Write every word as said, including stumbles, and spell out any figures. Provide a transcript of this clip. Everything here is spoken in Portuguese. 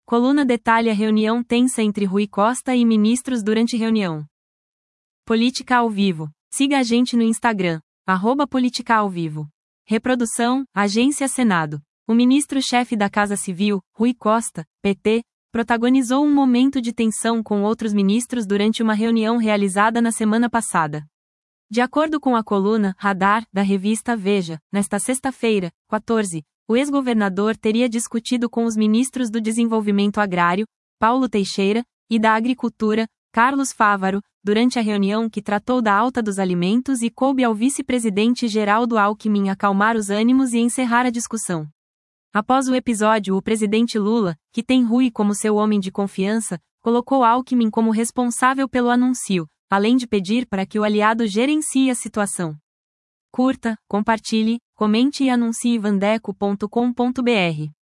Coluna detalha reunião tensa entre Rui Costa e ministros durante reunião. Política ao vivo. Siga a gente no Instagram, arroba Política ao Vivo. Reprodução, Agência Senado. O ministro-chefe da Casa Civil, Rui Costa, P T, protagonizou um momento de tensão com outros ministros durante uma reunião realizada na semana passada. De acordo com a coluna Radar, da revista Veja, nesta sexta-feira, quatorze, o ex-governador teria discutido com os ministros do Desenvolvimento Agrário, Paulo Teixeira, e da Agricultura, Carlos Fávaro, durante a reunião que tratou da alta dos alimentos e coube ao vice-presidente Geraldo Alckmin acalmar os ânimos e encerrar a discussão. Após o episódio, o presidente Lula, que tem Rui como seu homem de confiança, colocou Alckmin como responsável pelo anúncio, além de pedir para que o aliado gerencie a situação. Curta, compartilhe, comente e anuncie vandeco ponto com ponto br.